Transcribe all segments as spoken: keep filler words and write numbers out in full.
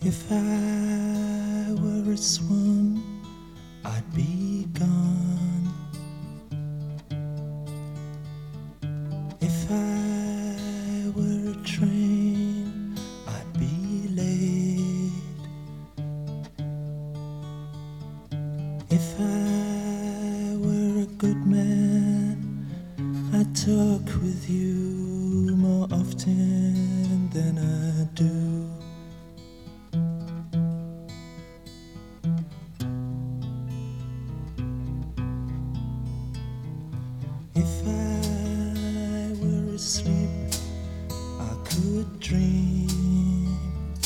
If I were a swan, I'd be gone. If I were a train, I'd be late. If I were a good man, I'd talk with you more often than I do. If I were asleep, I could dream.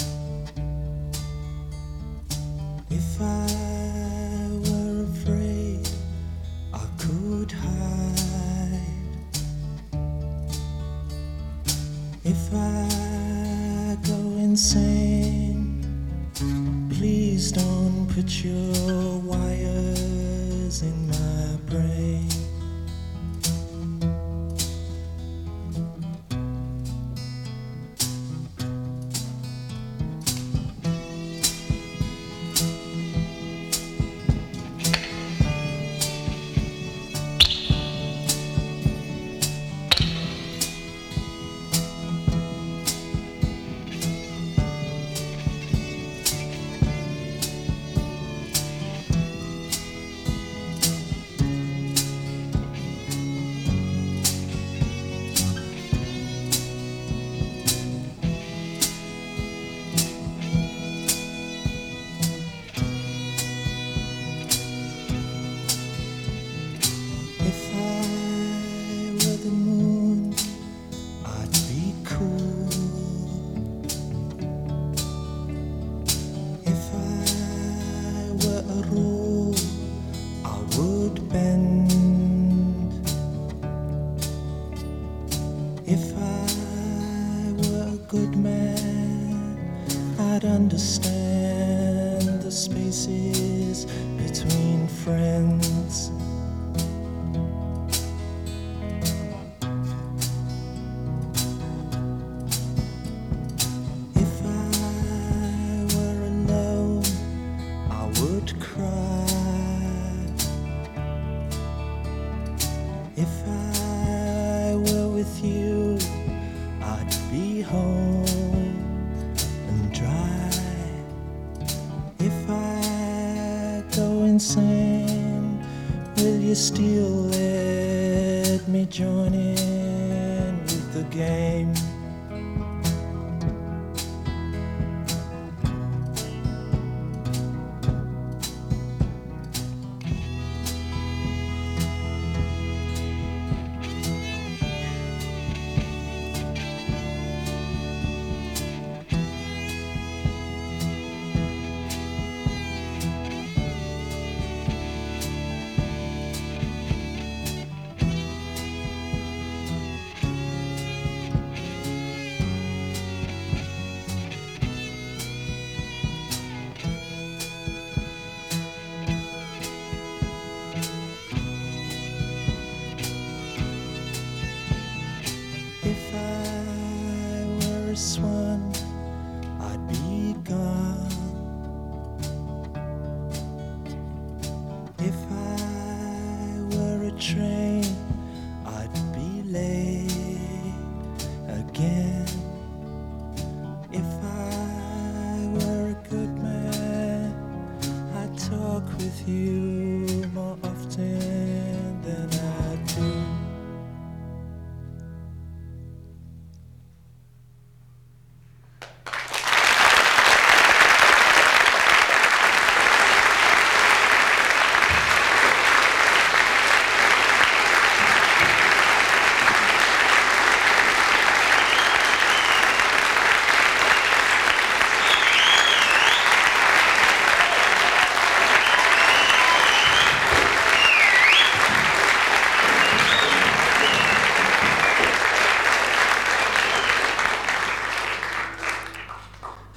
If I were afraid, I could hide. If I go insane, please don't put your wires in my brain. If I were the moon, I'd be cool. If I were a rule, I would bend. If I were a good man, I'd understand the spaces between friends. If I were with you, I'd be home and dry. If I go insane, will you still let me join in with the game? If I were a swan, I'd be gone. If I were a train, I'd be late again. If I were a good man, I'd talk with you more often